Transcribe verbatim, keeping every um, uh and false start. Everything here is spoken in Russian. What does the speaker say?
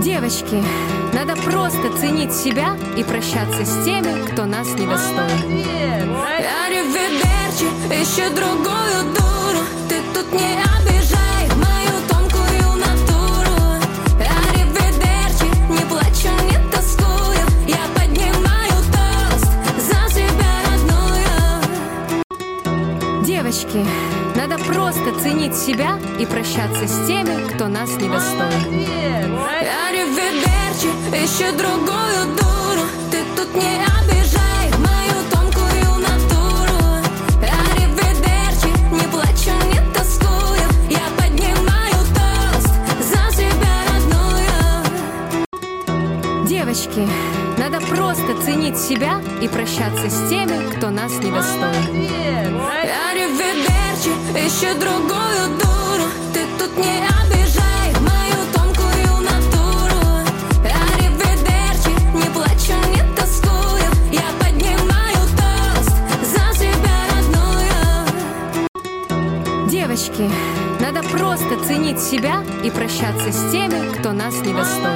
Девочки, надо просто ценить себя и прощаться с теми, кто нас недостоин. Ариведерчи, ищи другую дуру. Ты тут не обижай мою тонкую натуру. Ариведерчи, не плачу, не тоскую. Я поднимаю тост за себя родную. Девочки, надо просто ценить себя и прощаться с теми, кто нас недостоин. Ариведерчи, ищи другую дуру. Ты тут не обижай мою тонкую натуру. Ариведерчи, не плачу, не тоскую. Я поднимаю тост за себя родную. Девочки, надо просто ценить себя и прощаться с теми, кто нас недостоин. Ариведерчи, ищи другую дуру. Ты тут не обижай мою тонкую натуру. Ариведерчи, не плачу, не тоскую. Я поднимаю тост за себя родную. Девочки, надо просто ценить себя и прощаться с теми, кто нас недостоин.